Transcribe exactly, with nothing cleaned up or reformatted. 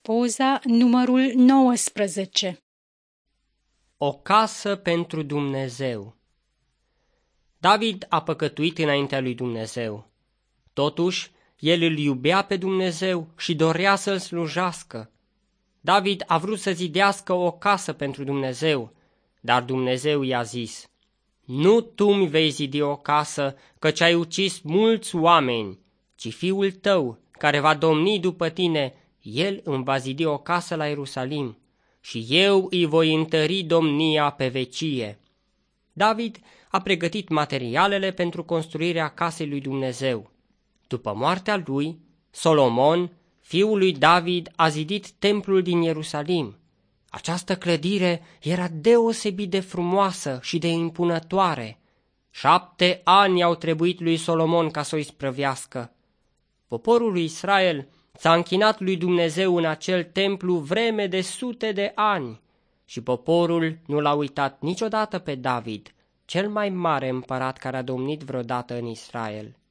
poza numărul nouăsprezece. O casă pentru Dumnezeu. David a păcătuit înaintea lui Dumnezeu. Totuși, el îl iubea pe Dumnezeu și dorea să-l slujească. David a vrut să zidească o casă pentru Dumnezeu, dar Dumnezeu i-a zis: nu tu mi vei zidi o casă, căci ai ucis mulți oameni, ci fiul tău, care va domni după tine, el îmi va zidi o casă la Ierusalim și eu îi voi întări domnia pe vecie. David a pregătit materialele pentru construirea casei lui Dumnezeu. După moartea lui, Solomon, fiul lui David, a zidit templul din Ierusalim. Această clădire era deosebit de frumoasă și de impunătoare. Șapte ani au trebuit lui Solomon ca să o isprăvească. Poporul lui Israel s-a închinat lui Dumnezeu în acel templu vreme de sute de ani și poporul nu l-a uitat niciodată pe David, cel mai mare împărat care a domnit vreodată în Israel.